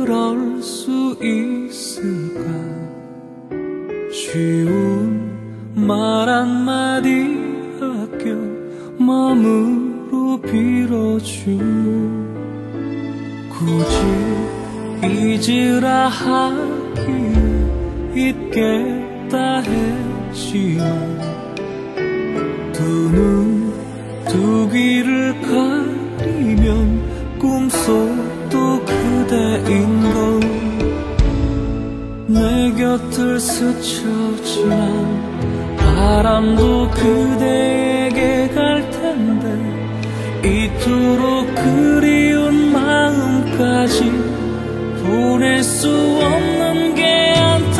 그럴 수 있을까? 쉬운 말 한마디 아껴 마음으로 빌어줘. 굳이 잊으라 하기에 잊겠다 했지만 두 눈 두 귀를 가리면 꿈속도 그대인걸. 내 곁을 스쳐 지난 바람도 그대에게 갈 텐데 이토록 그리운 마음까지 보낼 수 없는 게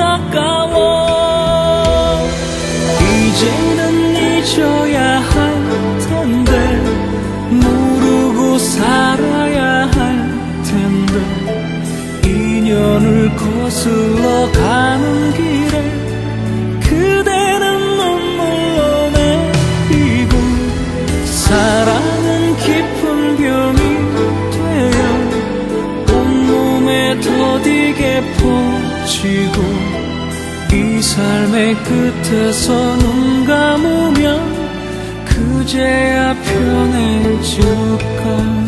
안타까워. 이제는 잊어야 할 텐데 모르고 살아야 할 텐데 인연을 거슬러 가는 길에 그대는 눈물로 내리고 사랑은 깊은 병이 되어 온몸에 더디게 퍼지고 이 삶의 끝에서 눈 감으면 그제야 편해질까.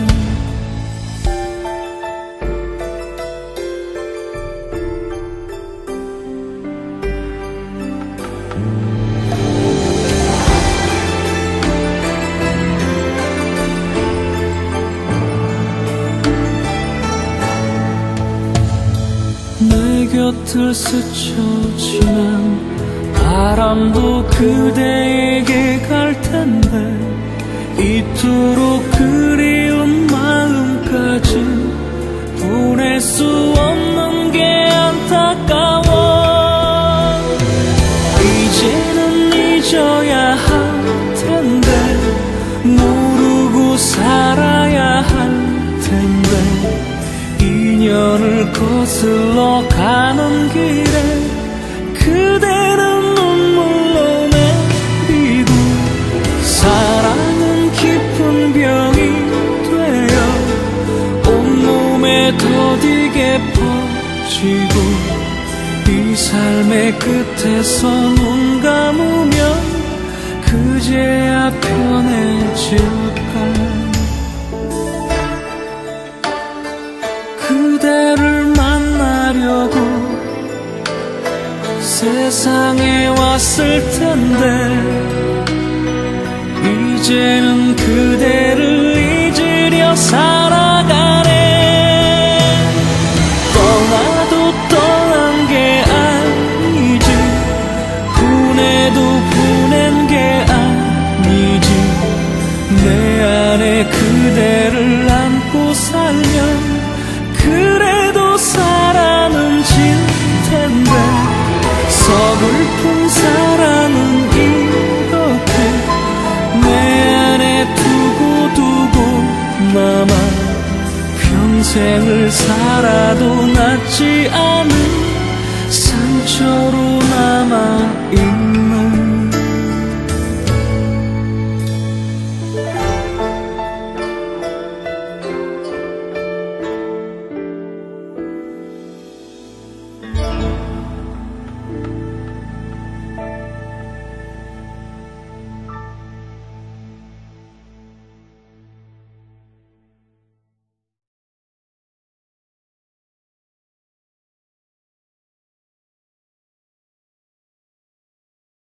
내 곁을 스쳐 지난 바람도 그대에게 갈 텐데 이토록 그리운 마음까지 보낼 수 없는 게 안타까워. 이제는 잊어야 할 텐데 모르고 살아야 할 텐데 인연을 거슬러 가는 길에 그대는 눈물로 내리고 사랑은 깊은 병이 되어 온몸에 더디게 퍼지고 이 삶의 끝에서 눈 감으면 그제야 편해질까. 그대를 만나려고 세상에 왔을 텐데 이제는 그대를 잊으려 살아가네. 떠나도 떠난 게 아니지 보내도 보낸 게 아니지 내 안에 그대를 안고 살면 그래도 사랑은 질 텐데 서글픈 사랑은 이렇게 내 안에 두고 남아 평생을 살아도 낫지 않은 상처로 남아있네.